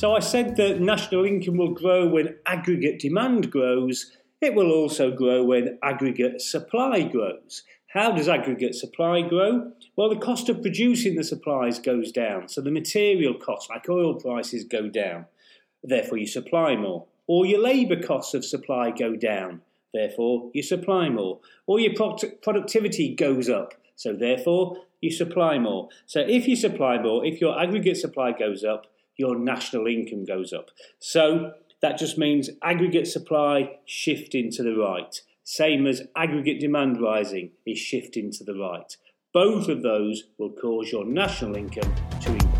So I said that national income will grow when aggregate demand grows. It will also grow when aggregate supply grows. How does aggregate supply grow? Well, the cost of producing the supplies goes down. So the material costs, like oil prices, go down. Therefore, you supply more. Or your labour costs of supply go down. Therefore, you supply more. Or your productivity goes up. So therefore, you supply more. So if you supply more, if your aggregate supply goes up, your national income goes up. So that just means aggregate supply shifting to the right. Same as aggregate demand rising is shifting to the right. Both of those will cause your national income to increase.